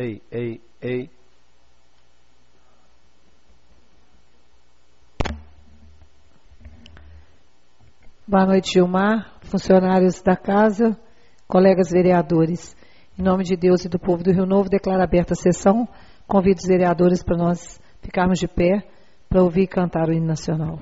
Ei. Boa noite, Gilmar, funcionários da casa, colegas vereadores. Em nome de Deus e do povo do Rio Novo, declaro aberta a sessão. Convido os vereadores para nós ficarmos de pé para ouvir e cantar o hino nacional.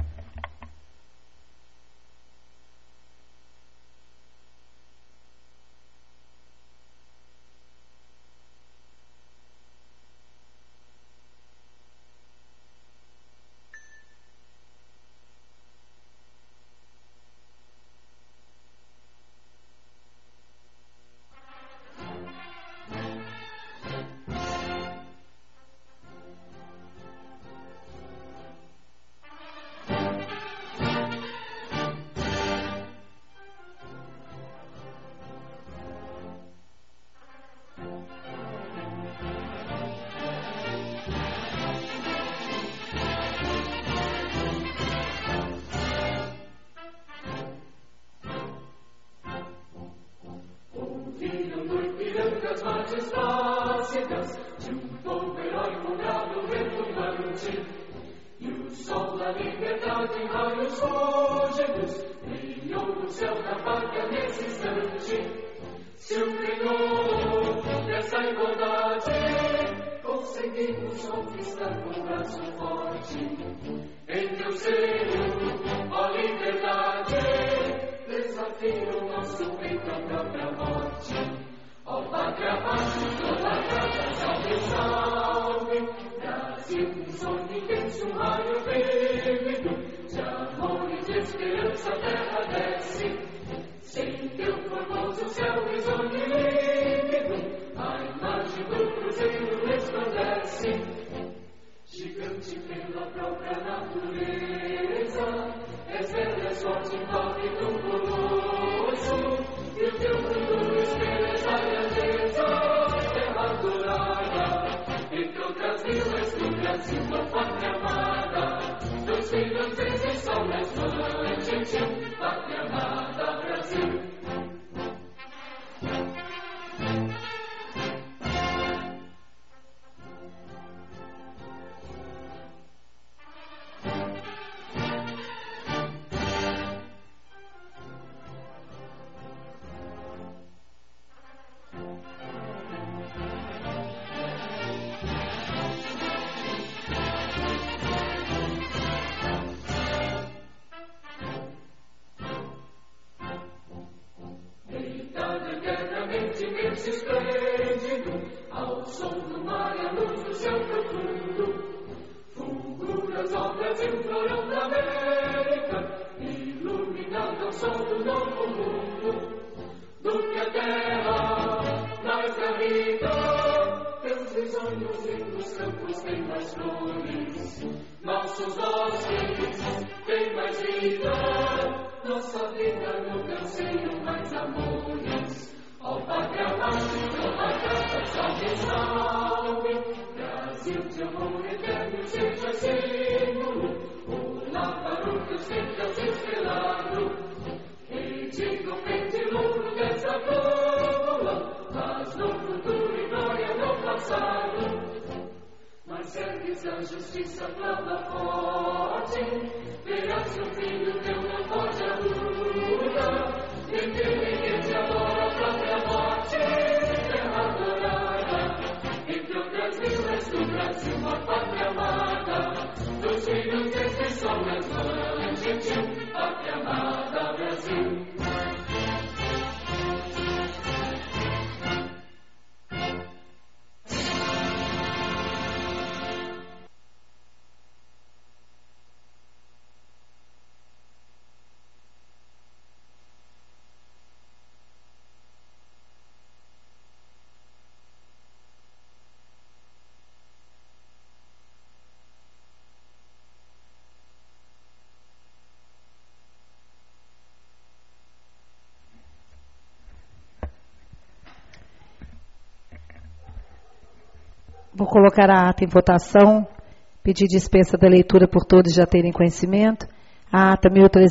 Vou colocar a ata em votação, pedir dispensa da leitura por todos já terem conhecimento. A ata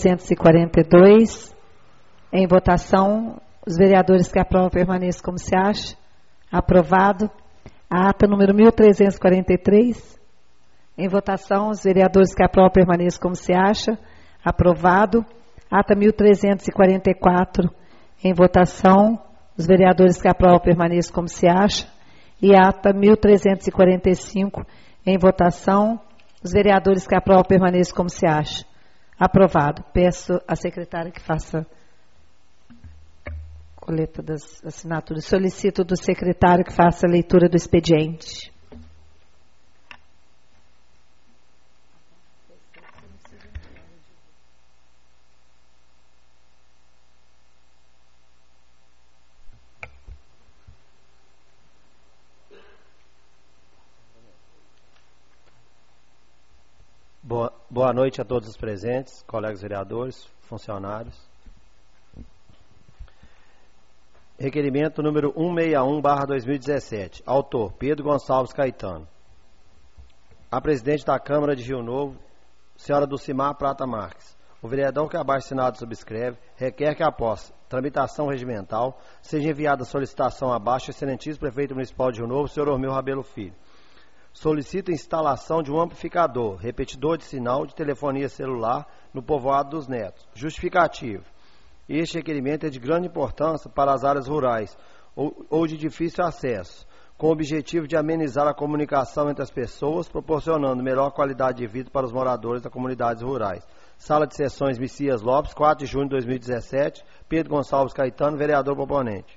1342, em votação, os vereadores que aprovam permaneçam como se acha. Aprovado. A ata número 1343. Em votação, os vereadores que aprovam permaneçam como se acha. Aprovado. Ata 1344. Em votação, os vereadores que aprovam permaneçam como se acha. E ata 1345. Em votação, os vereadores que aprovam permaneçam como se acha. Aprovado. Peço à secretária que faça coleta das assinaturas. Solicito do secretário que faça a leitura do expediente. Boa noite a todos os presentes, colegas vereadores, funcionários. Requerimento número 161/2017. Autor, Pedro Gonçalves Caetano. A presidente da Câmara de Rio Novo, senhora Dulcimar Prata Marques. O vereador que abaixo assinado subscreve requer que, após tramitação regimental, seja enviada solicitação abaixo ao excelentíssimo prefeito municipal de Rio Novo, senhor Ormil Rabelo Filho. Solicita a instalação de um amplificador, repetidor de sinal de telefonia celular no povoado dos Netos. Justificativo. Este requerimento é de grande importância para as áreas rurais ou de difícil acesso, com o objetivo de amenizar a comunicação entre as pessoas, proporcionando melhor qualidade de vida para os moradores das comunidades rurais. Sala de Sessões Messias Lopes, 4 de junho de 2017. Pedro Gonçalves Caetano, vereador proponente.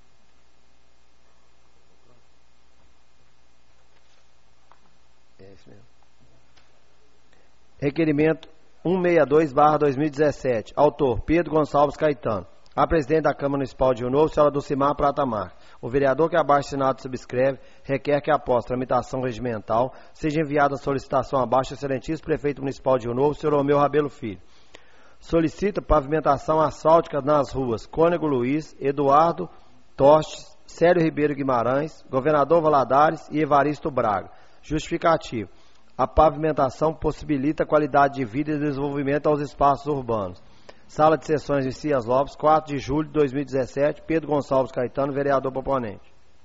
Requerimento 162/2017. Autor, Pedro Gonçalves Caetano. A presidente da Câmara Municipal de Rio Novo, senhora Dulcimar Prata Marques. O vereador que abaixo assinado subscreve requer que, após tramitação regimental, seja enviada a solicitação abaixo ao excelentíssimo prefeito municipal de Rio Novo, senhor Romeu Rabelo Filho. Solicita pavimentação asfáltica nas ruas Cônego Luiz, Eduardo Tostes, Célio Ribeiro Guimarães, Governador Valadares e Evaristo Braga. Justificativo. A pavimentação possibilita qualidade de vida e desenvolvimento aos espaços urbanos. Sala de Sessões Messias Lopes, 4 de julho de 2017. Pedro Gonçalves Caetano, vereador proponente.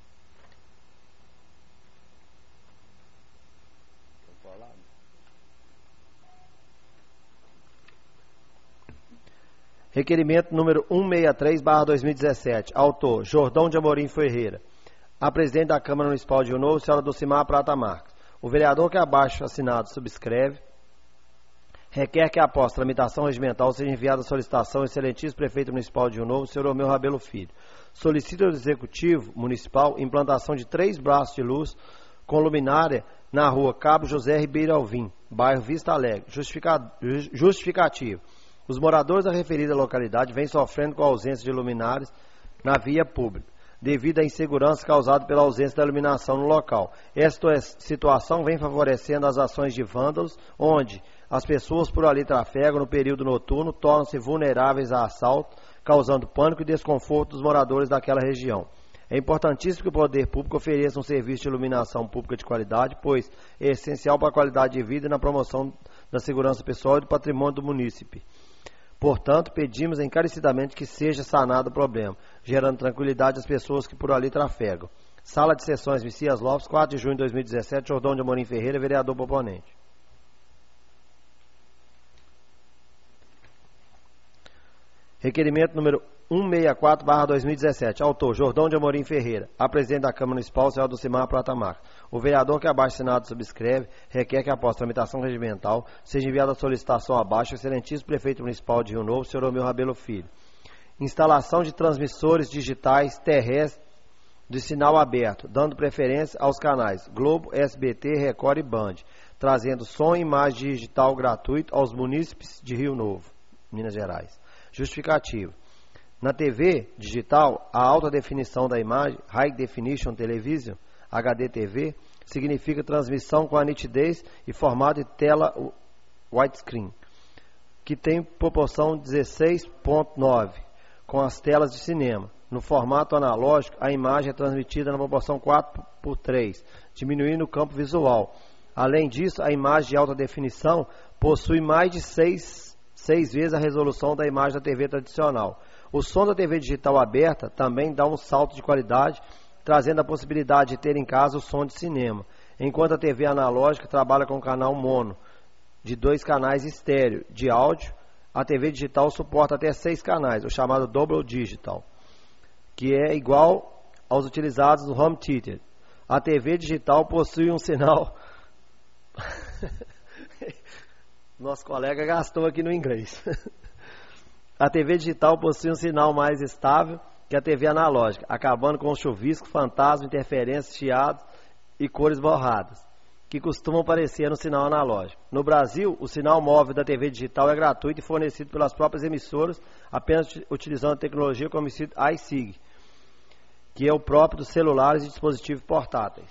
Requerimento número 163/2017. Autor, Jordão de Amorim Ferreira. A presidente da Câmara Municipal de Rio Novo, senhora Dulcimar Prata Marques. O vereador que abaixo assinado subscreve requer que, após tramitação regimental, seja enviada a solicitação ao excelentíssimo prefeito municipal de Rio Novo, senhor Romeu Rabelo Filho. Solicita ao Executivo Municipal implantação de 3 braços de luz com luminária na rua Cabo José Ribeiro Alvim, bairro Vista Alegre. Justificativo. Os moradores da referida localidade vêm sofrendo com a ausência de luminárias na via pública, devido à insegurança causada pela ausência da iluminação no local. Esta situação vem favorecendo as ações de vândalos, onde as pessoas por ali trafegam no período noturno, tornam-se vulneráveis a assalto, causando pânico e desconforto dos moradores daquela região. É importantíssimo que o poder público ofereça um serviço de iluminação pública de qualidade, pois é essencial para a qualidade de vida e na promoção da segurança pessoal e do patrimônio do munícipe. Portanto, pedimos encarecidamente que seja sanado o problema, gerando tranquilidade às pessoas que por ali trafegam. Sala de Sessões Messias Lopes, 4 de junho de 2017, Jordão de Amorim Ferreira, vereador proponente. Requerimento número 164/2017. Autor, Jordão de Amorim Ferreira. A presidente da Câmara Municipal, senhora Dulcimar Prata Marques. O vereador que abaixo assinado subscreve requer que, após tramitação regimental, seja enviada a solicitação abaixo ao excelentíssimo prefeito municipal de Rio Novo, senhor Romeu Rabelo Filho. Instalação de transmissores digitais terrestres de sinal aberto, dando preferência aos canais Globo, SBT, Record e Band, trazendo som e imagem digital gratuito aos munícipes de Rio Novo, Minas Gerais. Justificativo. Na TV digital, a alta definição da imagem, High Definition Television, HDTV, significa transmissão com a nitidez e formato de tela widescreen, que tem proporção 16:9, com as telas de cinema. No formato analógico, a imagem é transmitida na proporção 4:3, diminuindo o campo visual. Além disso, a imagem de alta definição possui mais de 6 vezes a resolução da imagem da TV tradicional. O som da TV digital aberta também dá um salto de qualidade trazendo a possibilidade de ter em casa o som de cinema, enquanto a TV analógica trabalha com canal mono, de 2 canais estéreo de áudio. A TV digital suporta até 6 canais, o chamado Double Digital, que é igual aos utilizados no Home Theater. A TV digital possui um sinal... Nosso colega gastou aqui no inglês. A TV digital possui um sinal mais estável que a TV analógica, acabando com o chuvisco, fantasma, interferências, chiados e cores borradas, que costumam aparecer no sinal analógico. No Brasil, o sinal móvel da TV digital é gratuito e fornecido pelas próprias emissoras, apenas utilizando a tecnologia conhecida iSig, que é o próprio dos celulares e dispositivos portáteis,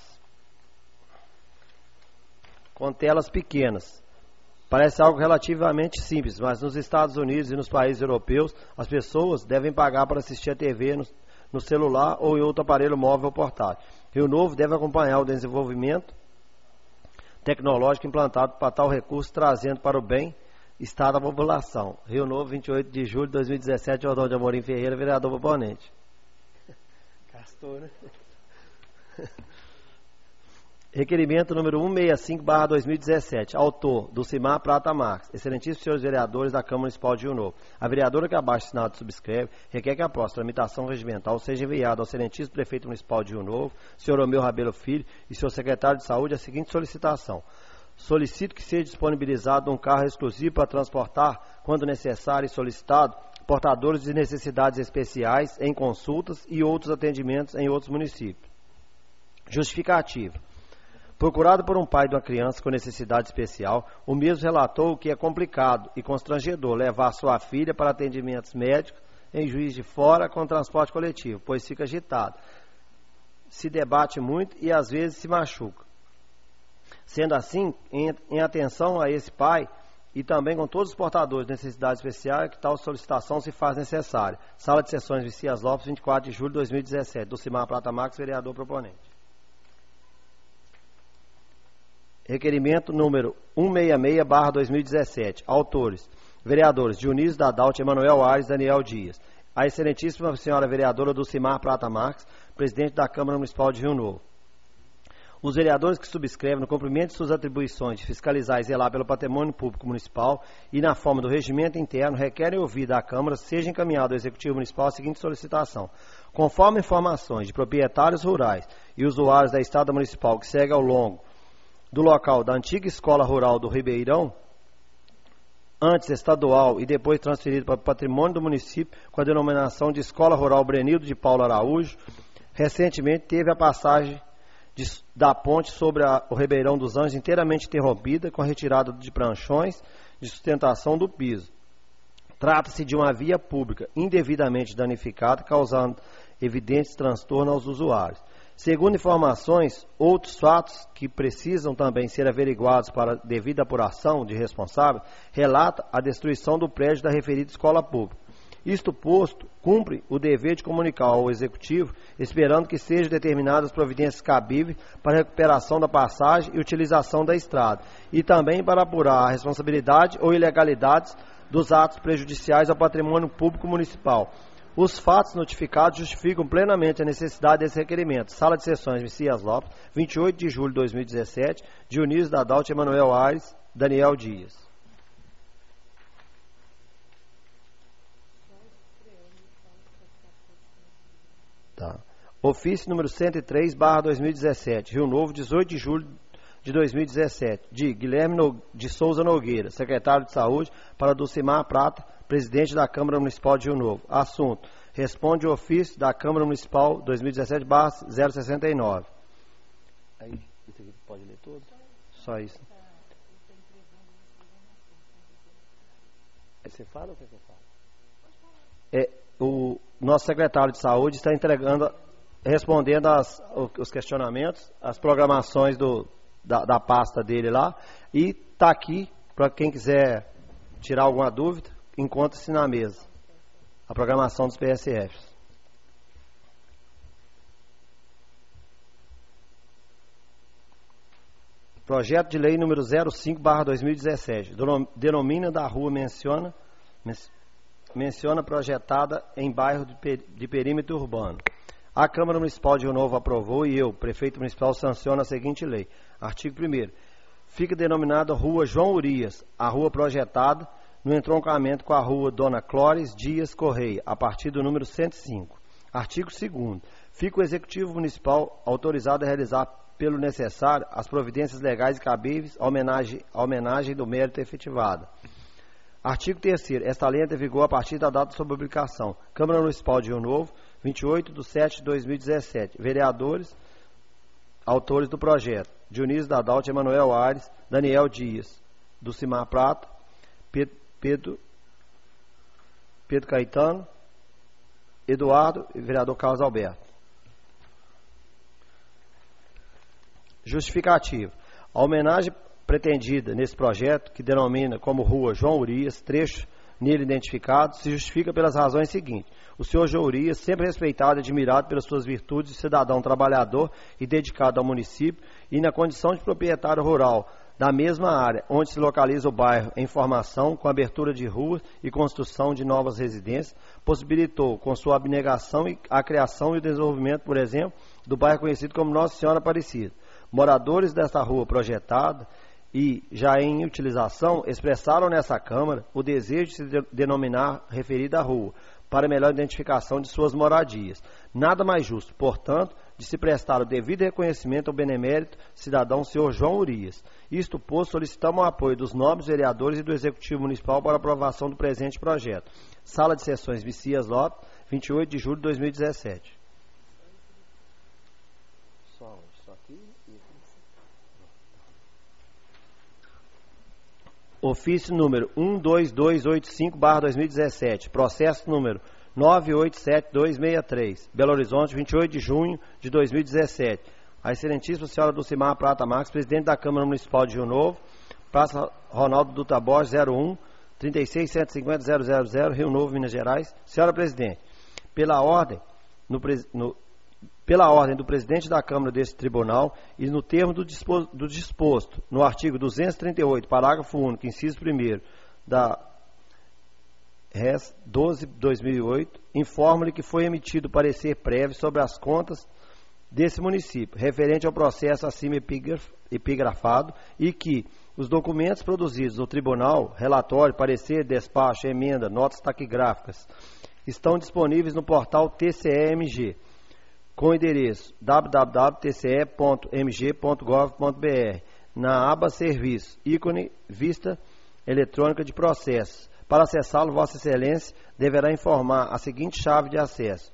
com telas pequenas. Parece algo relativamente simples, mas nos Estados Unidos e nos países europeus, as pessoas devem pagar para assistir a TV no celular ou em outro aparelho móvel ou portátil. Rio Novo deve acompanhar o desenvolvimento tecnológico implantado para tal recurso, trazendo para o bem-estar da população. Rio Novo, 28 de julho de 2017, Jordão de Amorim Ferreira, vereador proponente. Castor, né? Requerimento número 165/2017, autor, Dulcimar Prata Marques. Excelentíssimos senhores vereadores da Câmara Municipal de Rio Novo. A vereadora que abaixo assinado subscreve requer que após tramitação regimental seja enviada ao excelentíssimo prefeito municipal de Rio Novo, senhor Romeu Rabelo Filho, e seu secretário de saúde a seguinte solicitação. Solicito que seja disponibilizado um carro exclusivo para transportar, quando necessário e solicitado, portadores de necessidades especiais em consultas e outros atendimentos em outros municípios. Justificativa. Procurado por um pai de uma criança com necessidade especial, o mesmo relatou que é complicado e constrangedor levar sua filha para atendimentos médicos em Juiz de Fora com transporte coletivo, pois fica agitado, se debate muito e às vezes se machuca. Sendo assim, em atenção a esse pai e também com todos os portadores de necessidade especial, que tal solicitação se faz necessária. Sala de Sessões Vicias Lopes, 24 de julho de 2017. Dulcimar Prata Marques, vereador proponente. Requerimento número 166/2017. Autores: vereadores Dionísio Dadalt, Emanuel Aires, Daniel Dias. A excelentíssima senhora vereadora Dulcimar Prata Marques, presidente da Câmara Municipal de Rio Novo. Os vereadores que subscrevem, no cumprimento de suas atribuições de fiscalizar e zelar pelo patrimônio público municipal e na forma do regimento interno, requerem ouvir da Câmara seja encaminhado ao Executivo Municipal a seguinte solicitação. Conforme informações de proprietários rurais e usuários da estrada municipal que segue ao longo do local da antiga Escola Rural do Ribeirão, antes estadual e depois transferido para o patrimônio do município com a denominação de Escola Rural Brenildo de Paulo Araújo, recentemente teve a passagem da ponte sobre o Ribeirão dos Anjos inteiramente interrompida com a retirada de pranchões de sustentação do piso. Trata-se de uma via pública indevidamente danificada, causando evidentes transtornos aos usuários. Segundo informações, outros fatos que precisam também ser averiguados para devida apuração de responsável, relata a destruição do prédio da referida escola pública. Isto posto, cumpre o dever de comunicar ao Executivo, esperando que sejam determinadas providências cabíveis para a recuperação da passagem e utilização da estrada, e também para apurar a responsabilidade ou ilegalidades dos atos prejudiciais ao patrimônio público municipal. Os fatos notificados justificam plenamente a necessidade desse requerimento. Sala de Sessões, Vicias Lopes, 28 de julho de 2017, Dionísio Dadalt, Emanuel Aires, Daniel Dias. Tá. Ofício número 103/2017, Rio Novo, 18 de julho de 2017, de Guilherme de Souza Nogueira, secretário de Saúde, para Dulcimar Prata, presidente da Câmara Municipal de Rio Novo. Assunto: responde o ofício da Câmara Municipal 2017/069. Aí, isso aqui pode ler tudo? Só isso. Aí você fala ou o que eu falo? O nosso secretário de Saúde está respondendo os questionamentos, as programações da pasta dele lá, e está aqui para quem quiser tirar alguma dúvida, encontra-se na mesa a programação dos PSFs. Projeto de lei número 05/2017, denomina da rua menciona projetada em bairro de perímetro urbano. A Câmara Municipal de Rio Novo aprovou e eu, prefeito municipal, sanciono a seguinte lei. Artigo 1º. Fica denominada Rua João Urias, a rua projetada no entroncamento com a Rua Dona Clóris Dias Correia, a partir do número 105. Artigo 2º. Fica o Executivo Municipal autorizado a realizar, pelo necessário, as providências legais e cabíveis à homenagem do mérito efetivado. Artigo 3º. Esta lei entra em vigor a partir da data de sua publicação. Câmara Municipal de Rio Novo, 28/7/2017. Vereadores, autores do projeto: Dionísio Dadalt, Emanuel Aires, Daniel Dias, do Cimar Prata, Pedro Caetano, Eduardo e vereador Carlos Alberto. Justificativo. A homenagem pretendida nesse projeto, que denomina como Rua João Urias, trecho nele identificado, se justifica pelas razões seguintes. O senhor João Urias, sempre respeitado e admirado pelas suas virtudes de cidadão trabalhador e dedicado ao município, e na condição de proprietário rural da mesma área onde se localiza o bairro em formação, com abertura de ruas e construção de novas residências, possibilitou, com sua abnegação, a criação e o desenvolvimento, por exemplo, do bairro conhecido como Nossa Senhora Aparecida. Moradores desta rua projetada e já em utilização expressaram nessa Câmara o desejo de se denominar referida rua, para melhor identificação de suas moradias. Nada mais justo, portanto, de se prestar o devido reconhecimento ao benemérito cidadão senhor João Urias. Isto posto, solicitamos o apoio dos nobres vereadores e do Executivo Municipal para aprovação do presente projeto. Sala de Sessões Messias Lopes, 28 de julho de 2017. Ofício número 12285/2017, processo número 987263, Belo Horizonte, 28 de junho de 2017. A excelentíssima senhora Dulcimar Prata Marques, presidente da Câmara Municipal de Rio Novo, Praça Ronaldo Dutra Borges, 01 36150000, Rio Novo, Minas Gerais. Senhora presidente, pela ordem do presidente da Câmara deste tribunal e no termo do disposto no artigo 238, parágrafo único, inciso 1º da Res 12/2008, informo-lhe que foi emitido parecer prévio sobre as contas desse município, referente ao processo acima epigrafado, e que os documentos produzidos no tribunal, relatório, parecer, despacho, emenda, notas taquigráficas, estão disponíveis no portal TCE-MG, com o endereço www.tce.mg.gov.br, na aba Serviços, ícone Vista Eletrônica de Processos. Para acessá-lo, Vossa Excelência deverá informar a seguinte chave de acesso: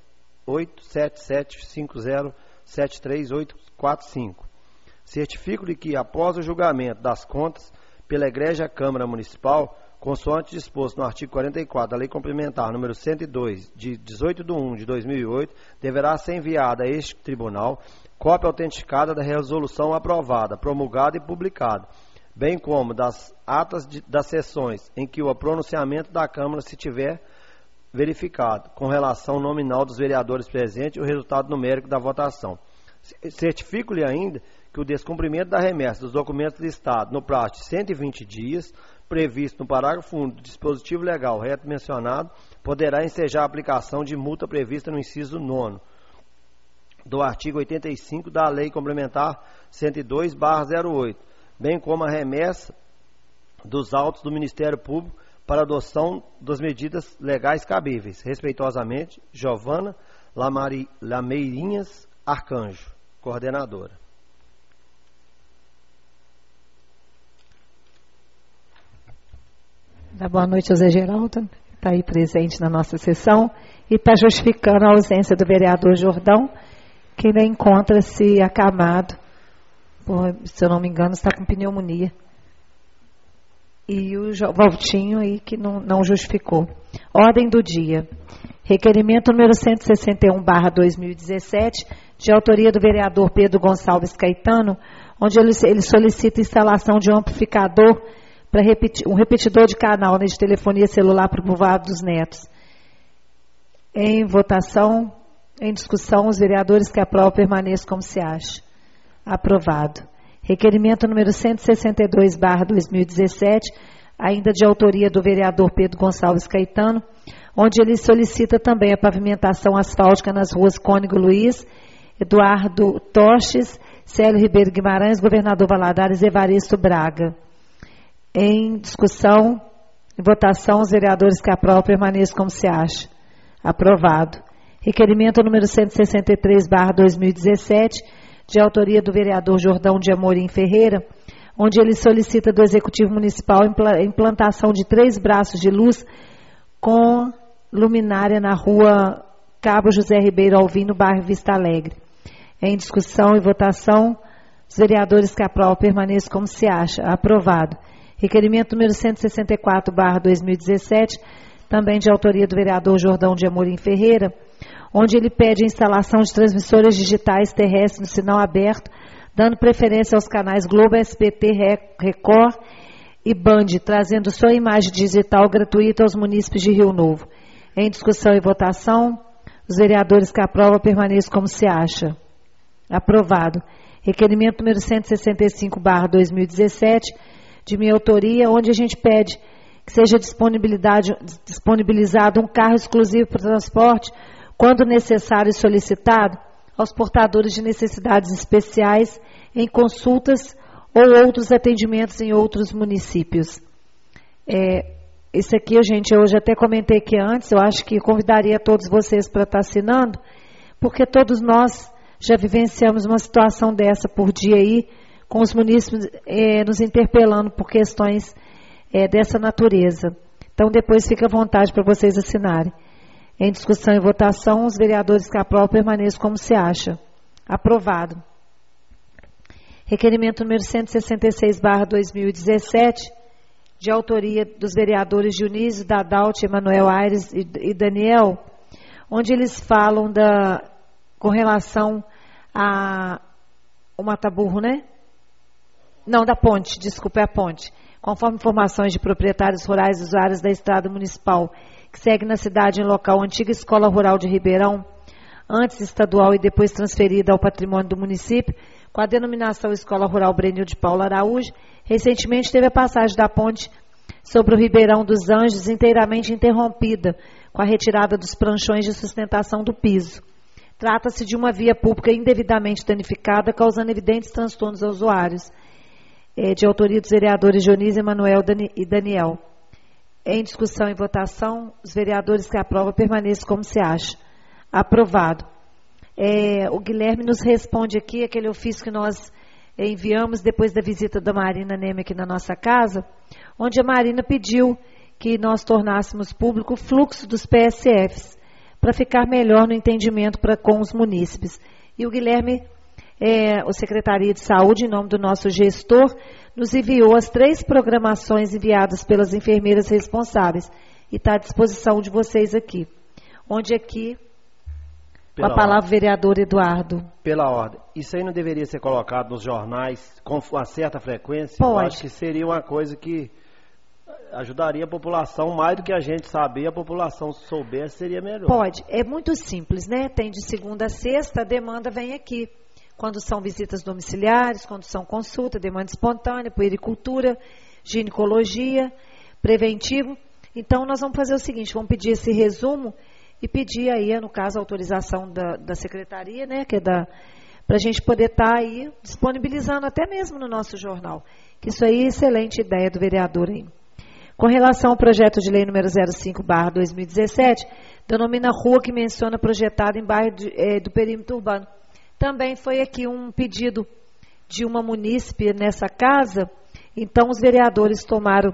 877507385. Certifico-lhe que, após o julgamento das contas pela Egrégia Câmara Municipal, consoante disposto no artigo 44 da Lei Complementar número 102, de 18/1/2008, deverá ser enviada a este tribunal cópia autenticada da resolução aprovada, promulgada e publicada, bem como das atas das sessões em que o pronunciamento da Câmara se tiver verificado, com relação nominal dos vereadores presentes e o resultado numérico da votação. Certifico-lhe ainda que o descumprimento da remessa dos documentos listados no prazo de 120 dias, previsto no parágrafo 1 do dispositivo legal reto mencionado, poderá ensejar a aplicação de multa prevista no inciso 9º do artigo 85 da Lei Complementar 102/08, bem como a remessa dos autos do Ministério Público para adoção das medidas legais cabíveis. Respeitosamente, Giovana Lameirinhas Arcanjo, coordenadora. Boa noite ao Zé Geraldo, que está aí presente na nossa sessão, e está justificando a ausência do vereador Jordão, que ainda encontra-se acamado, se eu não me engano, está com pneumonia. E o Valtinho aí que não justificou. Ordem do dia. Requerimento número 161/2017, de autoria do vereador Pedro Gonçalves Caetano, onde ele solicita instalação de um amplificador para um repetidor de canal de telefonia celular para o povoado dos Netos. Em votação, em discussão, os vereadores que aprovam permaneçam como se acha. Aprovado. Requerimento número 162/2017, ainda de autoria do vereador Pedro Gonçalves Caetano, onde ele solicita também a pavimentação asfáltica nas ruas Cônigo Luiz, Eduardo Torches, Célio Ribeiro Guimarães, Governador Valadares, Evaristo Braga. Em discussão, em votação, os vereadores que aprovam permaneçam como se acha. Aprovado. Requerimento número 163/2017, de autoria do vereador Jordão de Amorim Ferreira, onde ele solicita do Executivo Municipal a implantação de 3 braços de luz com luminária na rua Cabo José Ribeiro Alvim, no bairro Vista Alegre. Em discussão e votação, os vereadores que aprovam permaneçam como se acha. Aprovado. Requerimento número 164/2017, também de autoria do vereador Jordão de Amorim Ferreira, onde ele pede a instalação de transmissoras digitais terrestres no sinal aberto, dando preferência aos canais Globo, SBT, Record e Band, trazendo sua imagem digital gratuita aos munícipes de Rio Novo. Em discussão e votação, os vereadores que aprovam permaneçam como se acha. Aprovado. Requerimento número 165/2017, de minha autoria, onde a gente pede que seja disponibilizado um carro exclusivo para o transporte, quando necessário e solicitado, aos portadores de necessidades especiais em consultas ou outros atendimentos em outros municípios. Esse aqui, gente, eu já até comentei aqui antes, eu acho que convidaria todos vocês para estar assinando, porque todos nós já vivenciamos uma situação dessa por dia aí, com os munícipes nos interpelando por questões dessa natureza. Então, depois fica à vontade para vocês assinarem. Em discussão e votação, os vereadores que aprovam permaneçam como se acha. Aprovado. Requerimento número 166/2017, de autoria dos vereadores Dionísio, Dadalt, Emanuel Aires e Daniel, onde eles falam com relação o Mataburro, né? Não, da ponte, desculpa, é a ponte. Conforme informações de proprietários rurais e usuários da estrada municipal, que segue na cidade em local antiga Escola Rural de Ribeirão, antes estadual e depois transferida ao patrimônio do município, com a denominação Escola Rural Brenil de Paula Araújo, recentemente teve a passagem da ponte sobre o Ribeirão dos Anjos inteiramente interrompida, com a retirada dos pranchões de sustentação do piso. Trata-se de uma via pública indevidamente danificada, causando evidentes transtornos aos usuários. De autoria dos vereadores Dionísio, Emanuel e Daniel. Em discussão e votação, os vereadores que aprovam permaneçam como se acha. Aprovado. O Guilherme nos responde aqui, aquele ofício que nós enviamos depois da visita da Marina Neme aqui na nossa casa, onde a Marina pediu que nós tornássemos público o fluxo dos PSFs, para ficar melhor no entendimento com os munícipes. E o Guilherme, o Secretaria de Saúde, em nome do nosso gestor, nos enviou as 3 programações enviadas pelas enfermeiras responsáveis. E está à disposição de vocês aqui. Onde aqui, com a palavra, vereador Eduardo. Pela ordem. Isso aí não deveria ser colocado nos jornais com uma certa frequência? Pode. Eu acho que seria uma coisa que ajudaria a população, mais do que a gente saber, a população soubesse, seria melhor. Pode. É muito simples, né? Tem de segunda a sexta, a demanda vem aqui. Quando são visitas domiciliares, quando são consulta, demanda espontânea, puericultura, ginecologia, preventivo. Então, nós vamos fazer o seguinte, vamos pedir esse resumo e pedir aí, no caso, a autorização da secretaria, né, que é para a gente poder estar aí disponibilizando até mesmo no nosso jornal. Que isso aí é excelente ideia do vereador aí. Com relação ao projeto de lei número 05/2017, denomina rua que menciona projetado em bairro do perímetro urbano. Também foi aqui um pedido de uma munícipe nessa casa, então os vereadores tomaram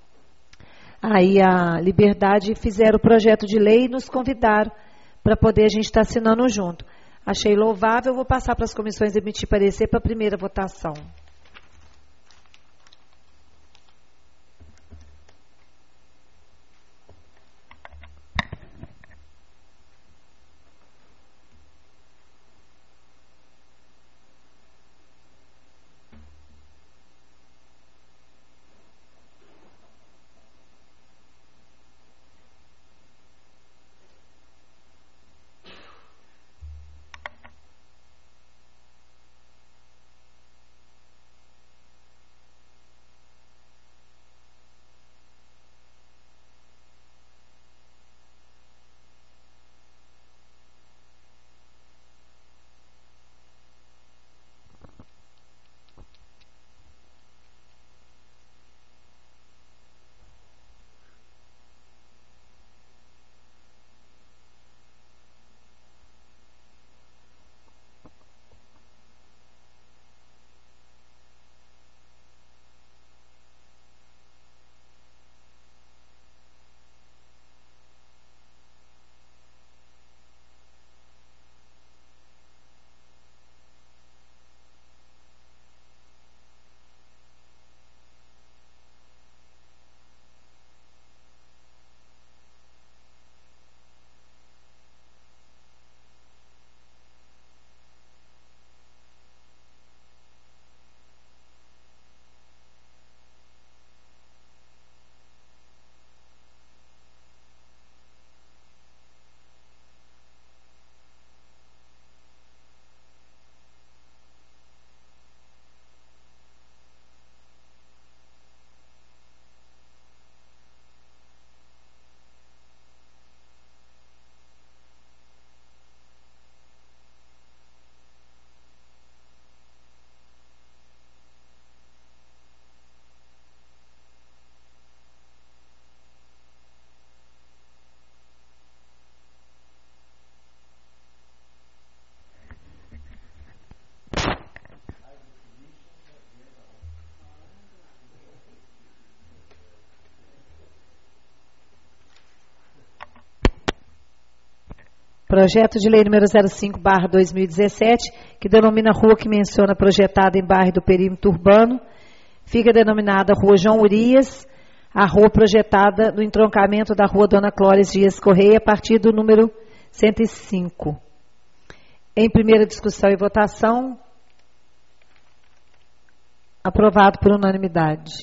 aí a liberdade e fizeram o projeto de lei e nos convidaram para poder a gente estar assinando junto. Achei louvável, vou passar para as comissões emitir parecer para a primeira votação. Projeto de lei número 05/2017, que denomina a rua que menciona projetada em bairro do perímetro urbano, fica denominada Rua João Urias, a rua projetada no entroncamento da Rua Dona Clóris Dias Correia, a partir do número 105. Em primeira discussão e votação, aprovado por unanimidade.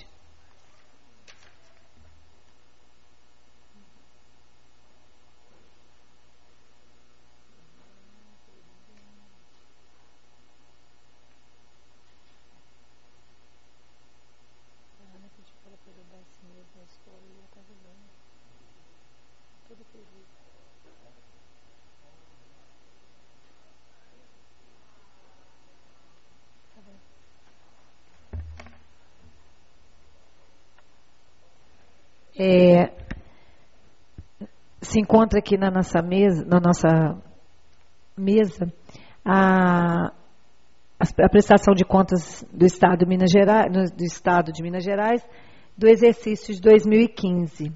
Se encontra aqui na nossa mesa a prestação de contas do Estado de Minas Gerais, do exercício de 2015.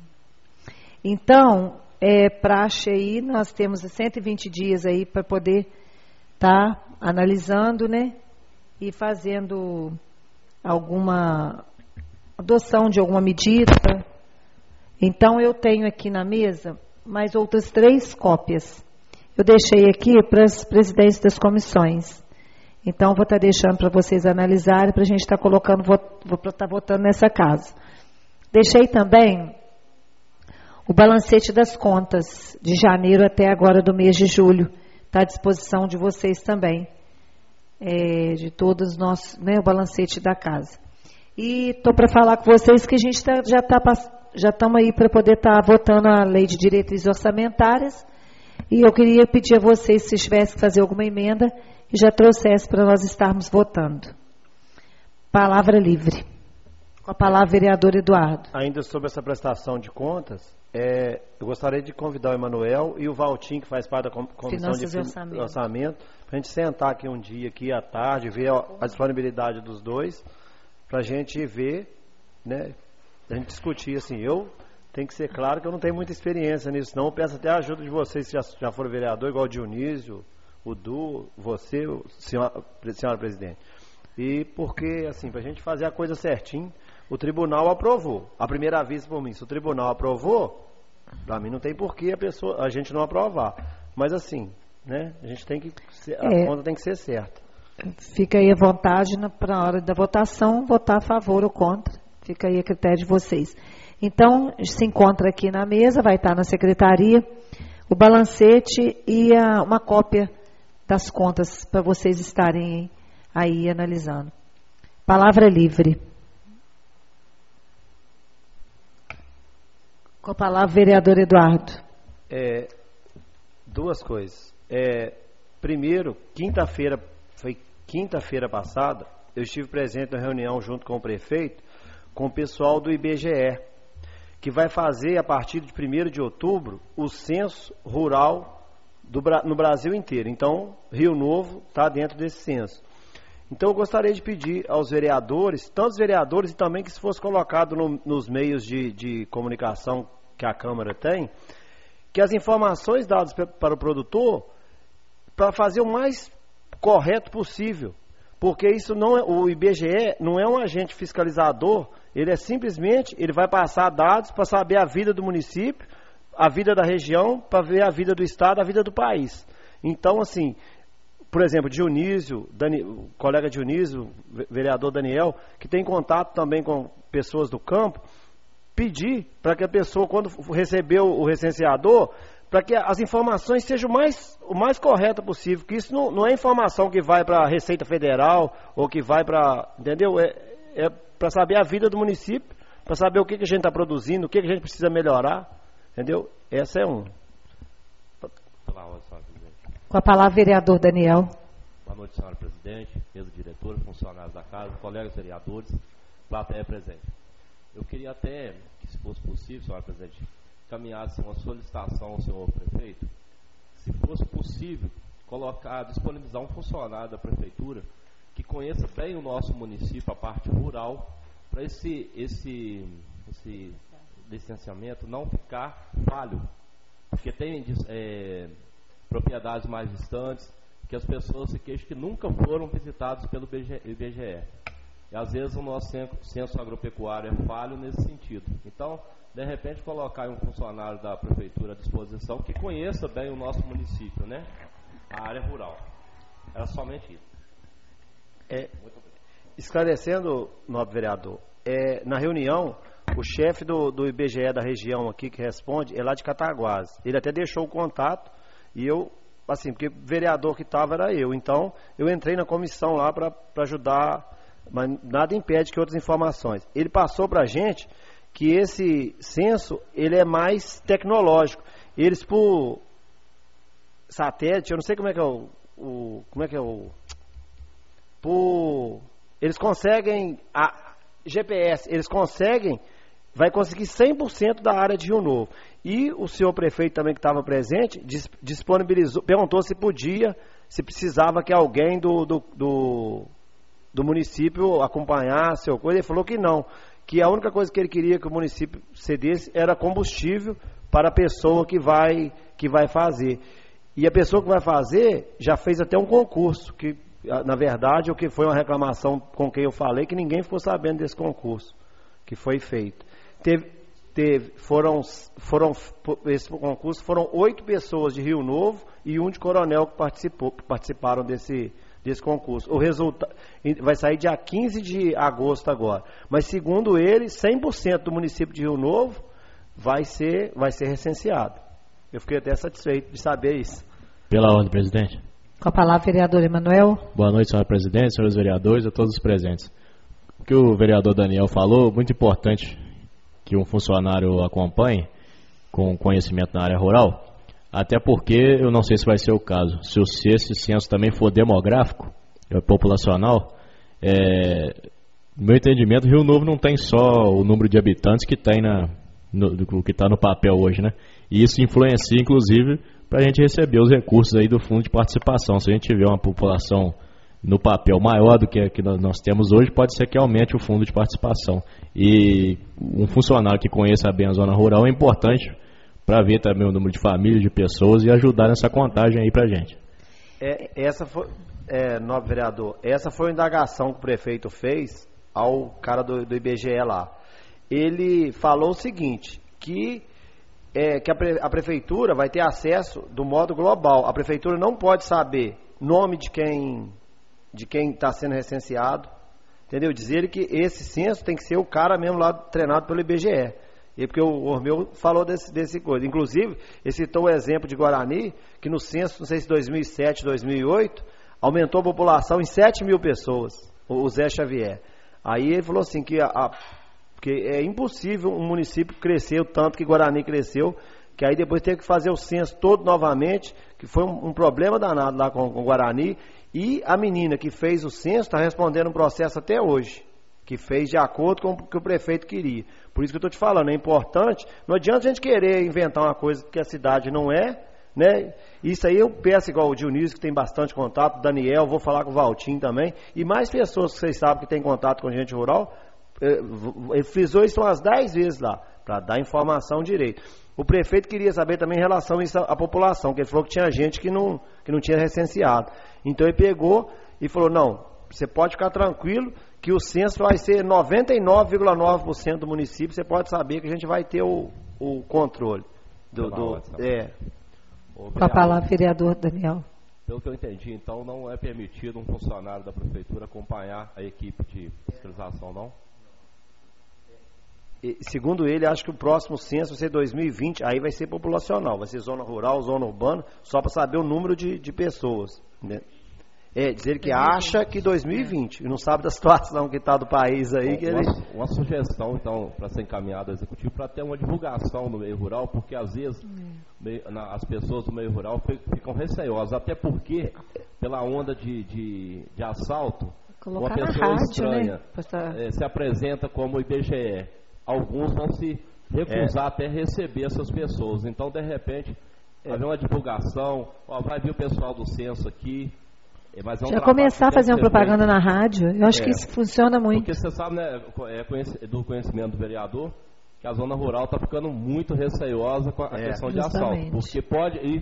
Então, praxe aí, nós temos 120 dias aí para poder estar analisando, né, e fazendo alguma adoção de alguma medida. Então, eu tenho aqui na mesa mais outras 3 cópias. Eu deixei aqui para as presidentes das comissões. Então, vou estar deixando para vocês analisarem, para a gente estar colocando, vou estar votando nessa casa. Deixei também o balancete das contas de janeiro até agora do mês de julho. Está à disposição de vocês também, de todos nós, né, o balancete da casa. E estou para falar com vocês que a gente já estamos aí para poder estar votando a lei de diretrizes orçamentárias. E eu queria pedir a vocês, se tivesse que fazer alguma emenda, e já trouxesse para nós estarmos votando. Palavra livre. Com a palavra, vereador Eduardo. Ainda sobre essa prestação de contas, eu gostaria de convidar o Emanuel e o Valtim, que faz parte da Comissão de Orçamento, para a gente sentar aqui um dia, aqui à tarde, ver a disponibilidade dos dois, para a gente ver, né, a gente discutir, assim, tem que ser claro que eu não tenho muita experiência nisso, não. Eu peço até a ajuda de vocês, se já foram vereador, igual o Dionísio, o Du, você, senhora presidente. E porque, assim, para a gente fazer a coisa certinho, o tribunal aprovou. A primeira vez por mim, se o tribunal aprovou, para mim não tem porquê a gente não aprovar. Mas assim, né, a gente tem que, a conta tem que ser certa. Fica aí à vontade, para a hora da votação, votar a favor ou contra. Fica aí a critério de vocês. Então, se encontra aqui na mesa, vai estar na secretaria, o balancete e uma cópia das contas para vocês estarem aí analisando. Palavra livre. Com a palavra, vereador Eduardo. 2 coisas. Primeiro, foi quinta-feira passada, eu estive presente na reunião junto com o prefeito, com o pessoal do IBGE, que vai fazer, a partir de 1º de outubro, o censo rural no Brasil inteiro. Então, Rio Novo está dentro desse censo. Então, eu gostaria de pedir aos vereadores, tantos vereadores e também que se fosse colocado nos meios de comunicação que a Câmara tem, que as informações dadas para o produtor, para fazer o mais correto possível. Porque isso não o IBGE não é um agente fiscalizador, ele vai passar dados para saber a vida do município, a vida da região, para ver a vida do estado, a vida do país. Então, assim, por exemplo, o colega Dionísio, vereador Daniel, que tem contato também com pessoas do campo, pedir para que a pessoa, quando recebeu o recenseador, para que as informações sejam o mais corretas possível, que isso não é informação que vai para a Receita Federal, ou que vai para, entendeu? É para saber a vida do município, para saber o que a gente está produzindo, o que a gente precisa melhorar, entendeu? Essa é uma. Com a palavra, vereador Daniel. Boa noite, senhora presidente, mesa diretora, funcionários da casa, colegas vereadores, plateia presente. Eu queria até, que se fosse possível, senhora presidente, caminhasse uma solicitação ao senhor prefeito, se fosse possível, disponibilizar um funcionário da prefeitura que conheça bem o nosso município, a parte rural, para esse licenciamento não ficar falho. Porque tem propriedades mais distantes, que as pessoas se queixam que nunca foram visitadas pelo IBGE. E às vezes o nosso censo agropecuário é falho nesse sentido. Então, de repente, colocar um funcionário da prefeitura à disposição que conheça bem o nosso município, né? A área rural. Era somente isso. Muito obrigado. Esclarecendo, nobre vereador, na reunião, o chefe do IBGE da região aqui que responde é lá de Cataguás. Ele até deixou o contato e eu, assim, porque vereador que estava era eu. Então, eu entrei na comissão lá para ajudar, mas nada impede que outras informações. Ele passou para a gente que esse censo, ele é mais tecnológico. Eles, por satélite, eu não sei como é que é eles conseguem, GPS, eles vai conseguir 100% da área de Rio Novo. E o senhor prefeito também que estava presente, disponibilizou, perguntou se podia, se precisava que alguém do município acompanhasse ou coisa. Ele falou que não, que a única coisa que ele queria que o município cedesse era combustível para a pessoa que vai fazer. E a pessoa que vai fazer já fez até um concurso, que na verdade o que foi uma reclamação com quem eu falei, que ninguém ficou sabendo desse concurso que foi feito. Esse concurso foram 8 pessoas de Rio Novo e 1 de Coronel que participaram desse concurso. O resultado vai sair dia 15 de agosto agora. Mas segundo ele, 100% do município de Rio Novo vai ser recenseado. Eu fiquei até satisfeito de saber isso. Pela ordem, presidente. Com a palavra, vereador Emanuel. Boa noite, senhora presidente, senhores vereadores, a todos os presentes. O que o vereador Daniel falou, muito importante que um funcionário acompanhe com conhecimento na área rural, até porque eu não sei se vai ser o caso. Se esse censo também for demográfico, populacional, no meu entendimento, Rio Novo não tem só o número de habitantes que tem que está no papel hoje, né? E isso influencia, inclusive, para a gente receber os recursos aí do fundo de participação. Se a gente tiver uma população no papel maior do que nós temos hoje, pode ser que aumente o fundo de participação. E um funcionário que conheça bem a zona rural é importante para ver também o número de famílias, de pessoas e ajudar nessa contagem aí para a gente. Nobre vereador, essa foi a indagação que o prefeito fez ao cara do IBGE lá. Ele falou o seguinte, que a prefeitura vai ter acesso do modo global. A prefeitura não pode saber nome de quem está sendo recenseado, entendeu? Dizer que esse censo tem que ser o cara mesmo lá treinado pelo IBGE. E porque o Ormeu falou desse coisa. Inclusive, ele citou o exemplo de Guarani, que no censo, não sei se 2007, 2008, aumentou a população em 7 mil pessoas, o Zé Xavier. Aí ele falou assim que é impossível um município crescer o tanto que Guarani cresceu, que aí depois teve que fazer o censo todo novamente, que foi um problema danado lá com o Guarani. E a menina que fez o censo está respondendo um processo até hoje, que fez de acordo com o que o prefeito queria. Por isso que eu estou te falando, é importante, não adianta a gente querer inventar uma coisa que a cidade não é, né? Isso aí eu peço igual o Dionísio, que tem bastante contato, o Daniel, vou falar com o Valtinho também, e mais pessoas que vocês sabem que tem contato com gente rural. Ele frisou isso umas 10 vezes lá, para dar informação direito. O prefeito queria saber também em relação a isso à população, que ele falou que tinha gente que não tinha recenseado. Então ele pegou e falou, não, você pode ficar tranquilo que o censo vai ser 99,9% do município, você pode saber que a gente vai ter o controle. Com a palavra, vereador Daniel. Pelo que eu entendi, então não é permitido um funcionário da prefeitura acompanhar a equipe de fiscalização, não? Segundo ele, acho que o próximo censo vai ser 2020, aí vai ser populacional, vai ser zona rural, zona urbana, só para saber o número de pessoas. Né? Dizer que acha que 2020, e não sabe da situação que está do país aí. Uma sugestão, então, para ser encaminhada ao executivo, para ter uma divulgação no meio rural, porque às vezes as pessoas do meio rural ficam receiosas, até porque, pela onda de assalto, colocar uma pessoa rádio, estranha, né? Se apresenta como IBGE. Alguns vão se recusar até receber essas pessoas. Então, de repente, haver uma divulgação, vai vir o pessoal do censo aqui. Mas já começar a fazer uma propaganda na rádio, eu acho que isso funciona muito. Porque você sabe, né, do conhecimento do vereador, que a zona rural está ficando muito receiosa com a questão de assalto. Porque pode ir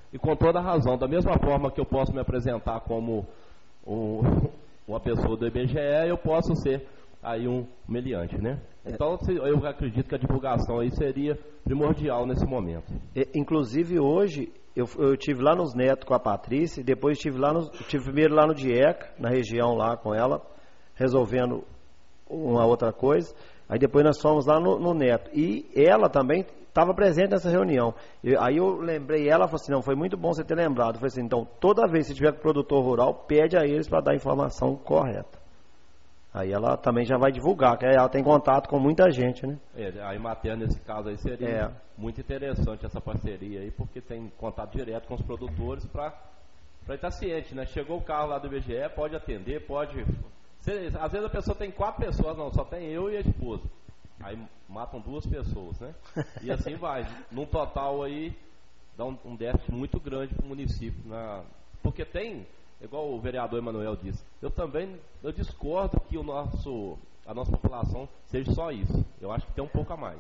E com toda a razão, da mesma forma que eu posso me apresentar como uma pessoa do IBGE, eu posso ser aí um meliante, né? Então, eu acredito que a divulgação aí seria primordial nesse momento. Inclusive, hoje, eu tive lá nos Netos com a Patrícia, depois tive primeiro lá no DIECA, na região lá com ela, resolvendo uma outra coisa. Aí depois nós fomos lá no Neto. E ela também estava presente nessa reunião. Aí eu lembrei ela, falou assim, não, foi muito bom você ter lembrado. Eu falei assim, então, toda vez que tiver com o produtor rural, pede a eles para dar a informação correta. Aí ela também já vai divulgar, que ela tem contato com muita gente, né? A Emater, nesse caso aí, seria muito interessante essa parceria aí, porque tem contato direto com os produtores para estar ciente, né? Chegou o carro lá do IBGE, pode atender, pode... Às vezes a pessoa tem 4 pessoas, não, só tem eu e a esposa. Aí matam 2 pessoas, né? E assim vai. Num total aí, dá um déficit muito grande para o município. Porque tem... Igual o vereador Emanuel disse, eu discordo que a nossa população seja só isso. Eu acho que tem um pouco a mais.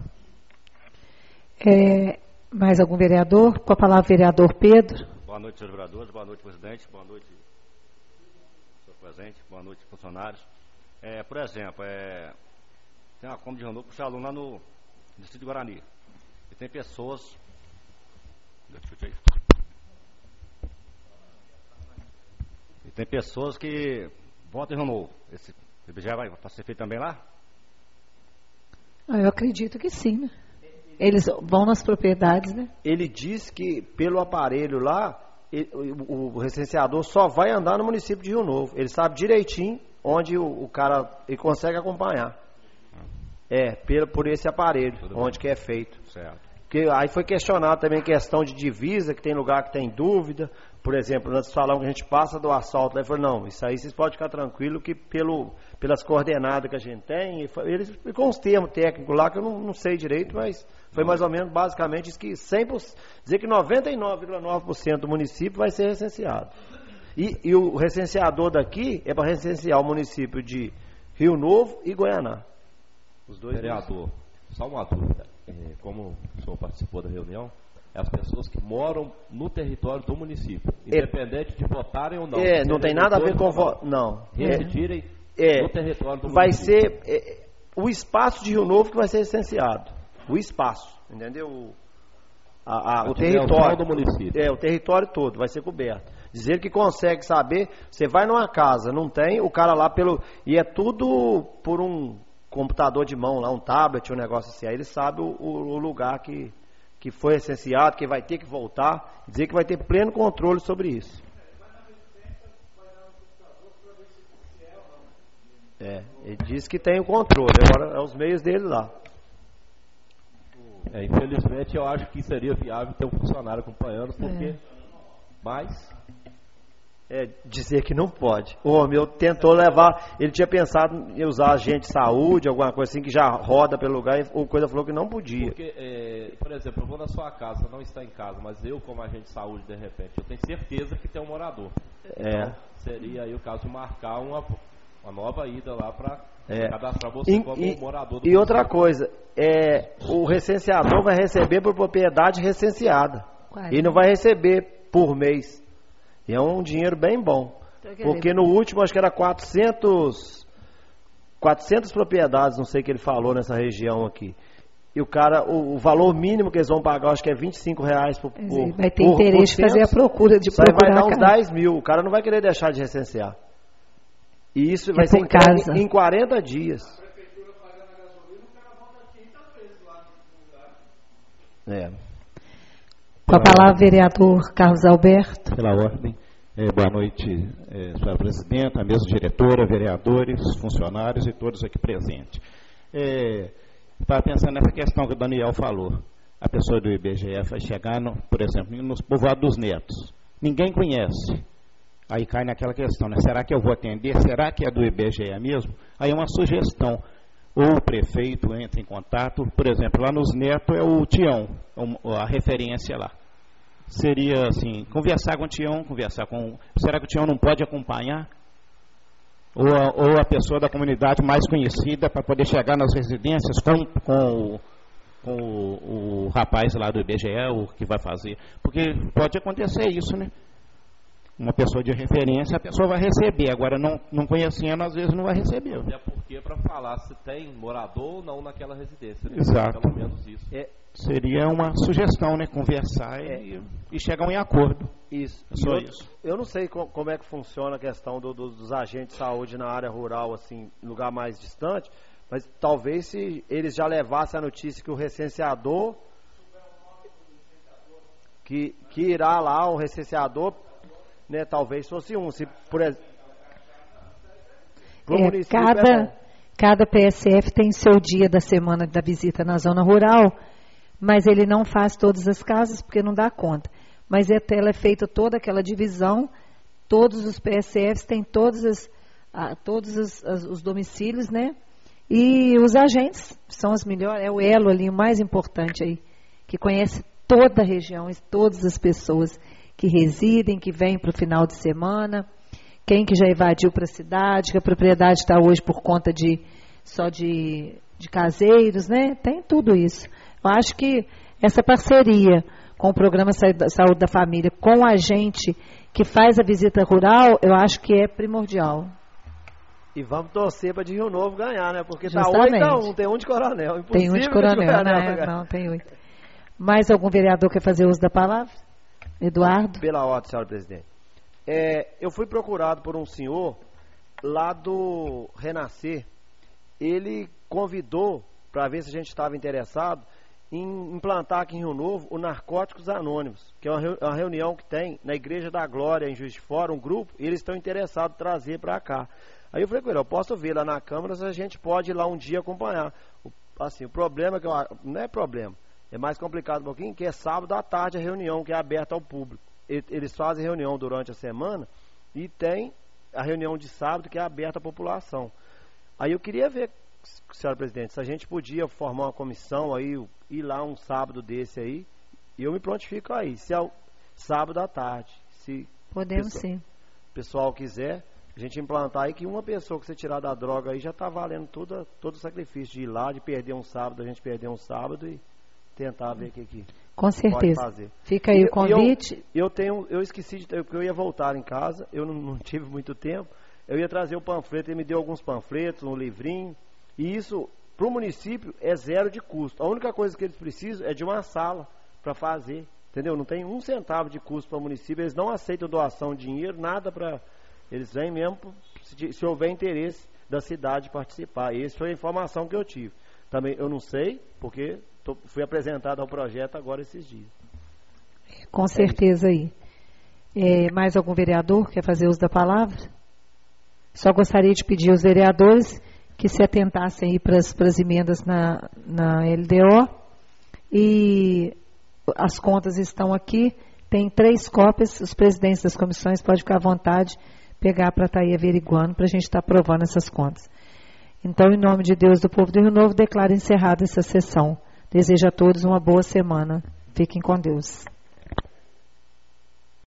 Mais algum vereador? Com a palavra, vereador Pedro. Boa noite, senhores vereadores. Boa noite, presidente. Boa noite, senhor presidente. Boa noite, funcionários. Por exemplo, tem uma Kombi de Rio puxa aluno lá no distrito de Guarani. E tem pessoas... E tem pessoas que votam em Rio Novo. Esse IBGE vai ser feito também lá? Eu acredito que sim, né? Eles vão nas propriedades, né? Ele diz que pelo aparelho lá, o recenseador só vai andar no município de Rio Novo. Ele sabe direitinho onde o cara ele consegue acompanhar. Por esse aparelho, onde que é feito. Certo. Porque aí foi questionado também questão de divisa, que tem lugar que tem dúvida. Por exemplo, nós falamos que a gente passa do asfalto, ele falou, não, isso aí vocês podem ficar tranquilo que pelas coordenadas que a gente tem, ele ficou uns termos técnicos lá que eu não sei direito, mas foi mais ou menos basicamente isso que 100%, dizer que 99,9% do município vai ser recenseado. E o recenseador daqui é para recensear o município de Rio Novo e Goianá. Os dois. Vereador, só uma dúvida. Como o senhor participou da reunião, as pessoas que moram no território do município, independente de votarem ou não. Não tem nada a ver com voto. Não. Residirem no território do município. Vai ser o espaço de Rio Novo que vai ser licenciado. O espaço, entendeu? O território do município. O território todo vai ser coberto. Dizer que consegue saber, você vai numa casa, não tem, o cara lá e é tudo por um computador de mão lá, um tablet, um negócio assim. Aí ele sabe o lugar que foi licenciado, que vai ter que voltar, dizer que vai ter pleno controle sobre isso. Ele diz que tem o controle, agora é os meios dele lá. Infelizmente eu acho que seria viável ter um funcionário acompanhando, porque dizer que não pode. O homem tentou levar, ele tinha pensado em usar agente de saúde, alguma coisa assim que já roda pelo lugar, e o coisa falou que não podia. Porque, por exemplo, eu vou na sua casa, não está em casa, mas eu como agente de saúde, de repente, eu tenho certeza que tem um morador. Então, seria aí o caso de marcar uma nova ida lá para cadastrar você como morador do E outra coisa, o recenseador vai receber por propriedade recenseada. E não vai receber por mês. E é um dinheiro bem bom. Porque no último, acho que era 400 propriedades, não sei o que ele falou nessa região aqui. E o valor mínimo que eles vão pagar, acho que é R$25 vai ter interesse de fazer a procura de procurar. Vai dar uns 10 mil. O cara não vai querer deixar de recensear. E isso vai ser em 40 dias. A prefeitura pagando a gasolina, o cara volta 500 vezes lá no lugar. Com a palavra, vereador Carlos Alberto. Pela ordem. Boa noite, senhora presidenta, mesa diretora, vereadores, funcionários e todos aqui presentes. Estava pensando nessa questão que o Daniel falou. A pessoa do IBGE vai chegar, por exemplo, nos povoados dos Netos. Ninguém conhece. Aí cai naquela questão, né? Será que eu vou atender? Será que é do IBGE mesmo? Aí é uma sugestão. Ou o prefeito entra em contato, por exemplo, lá nos Netos é o Tião, a referência lá. Seria assim, conversar com o Tião, será que o Tião não pode acompanhar? Ou a pessoa da comunidade mais conhecida para poder chegar nas residências com com o rapaz lá do IBGE, o que vai fazer. Porque pode acontecer isso, né? Uma pessoa de referência, a pessoa vai receber. Agora, não conhecendo, às vezes não vai receber. Até porque para falar se tem morador ou não naquela residência. Né? Exato. Pelo menos isso. Seria uma sugestão, né? Conversar e chegar em acordo. Isso. Só isso. Eu não sei como é que funciona a questão dos agentes de saúde na área rural, assim, em lugar mais distante, mas talvez se eles já levassem a notícia que o recenseador, que irá lá, o recenseador, né, talvez fosse um. Se, por exemplo, cada PSF tem seu dia da semana da visita na zona rural, mas ele não faz todas as casas porque não dá conta. Mas ela é feita toda aquela divisão, todos os PSFs têm todos os domicílios, né? E os agentes são os melhores, é o elo ali, o mais importante aí, que conhece toda a região, todas as pessoas que residem, que vêm para o final de semana, quem que já invadiu para a cidade, que a propriedade está hoje por conta só de caseiros, né? Tem tudo isso. Eu acho que essa parceria com o Programa Saúde da Família, com a gente que faz a visita rural, eu acho que é primordial. E vamos torcer para de Rio Novo ganhar, né? Porque justamente. Tá 8-1, tem um de Coronel. Impossível tem um de Coronel, né? Não, tem 8. Mais algum vereador quer fazer uso da palavra? Eduardo? Pela ordem, senhora presidente. Eu fui procurado por um senhor lá do Renascer. Ele convidou para ver se a gente estava interessado em implantar aqui em Rio Novo o Narcóticos Anônimos, que é uma reunião que tem na Igreja da Glória, em Juiz de Fora, um grupo, e eles estão interessados em trazer para cá. Aí eu falei com ele, eu posso ver lá na Câmara se a gente pode ir lá um dia acompanhar. Assim, o problema é que não é problema, é mais complicado um pouquinho, que é sábado à tarde a reunião, que é aberta ao público. Eles fazem reunião durante a semana e tem a reunião de sábado que é aberta à população. Aí eu queria ver, senhora presidente, se a gente podia formar uma comissão aí, ir lá um sábado desse aí, e eu me prontifico aí, se é o sábado à tarde. Se podemos sim. O pessoal quiser, a gente implantar aí que uma pessoa que você tirar da droga aí já está valendo todo o sacrifício de ir lá, de perder um sábado, a gente perder um sábado e tentar ver o que com certeza. Pode fazer. Fica aí o convite. Eu esqueci porque eu ia voltar em casa, eu não tive muito tempo, eu ia trazer o panfleto, ele me deu alguns panfletos, um livrinho, e isso, para o município, é zero de custo. A única coisa que eles precisam é de uma sala para fazer, entendeu? Não tem um centavo de custo para o município, eles não aceitam doação de dinheiro, nada para... Eles vêm mesmo se houver interesse da cidade participar. Essa foi a informação que eu tive. Também eu não sei, porque fui apresentado ao projeto agora esses dias. Com certeza aí. Mais algum vereador quer fazer uso da palavra? Só gostaria de pedir aos vereadores que se atentassem aí para as emendas na LDO. E as contas estão aqui, tem 3 cópias, os presidentes das comissões podem ficar à vontade, pegar para estar aí averiguando, para a gente estar aprovando essas contas. Então, em nome de Deus, do povo do Rio Novo, declaro encerrada essa sessão. Desejo a todos uma boa semana. Fiquem com Deus.